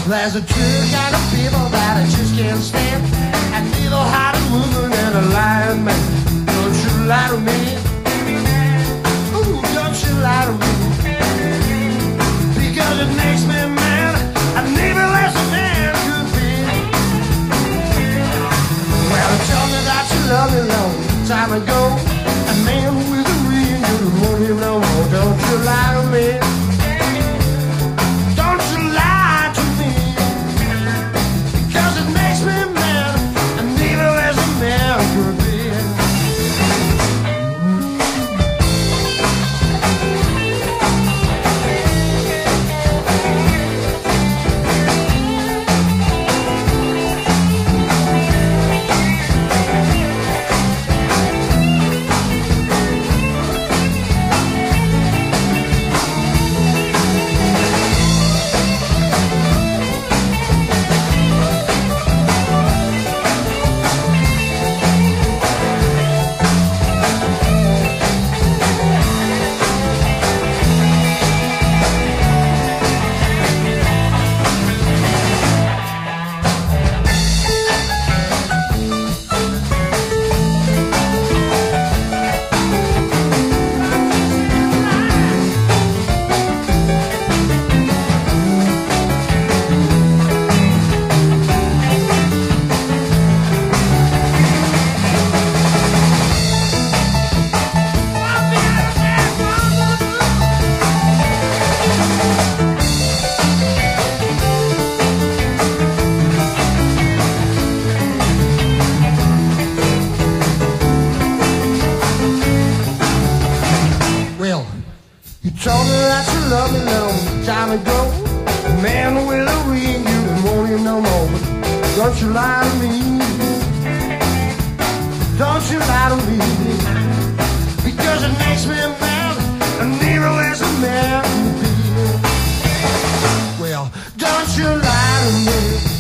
There's a true kind of people that I just can't stand. A needle-hearted woman and a lying man. Don't you lie to me. Ooh, don't you lie to me. Because it makes me mad. I never less a man could be. Well, tell me that you love me long time ago. A man with a ring, you don't want him no more. Don't you lie to me. Don't you lie to me. Because it makes me mad. And neither as a man could be. You told me that you loved me long time ago. A man with a ring, you don't want him no more. Don't you lie to me. Don't you lie to me. Because it makes me mad. And neither as a man can be. Well, don't you lie to me.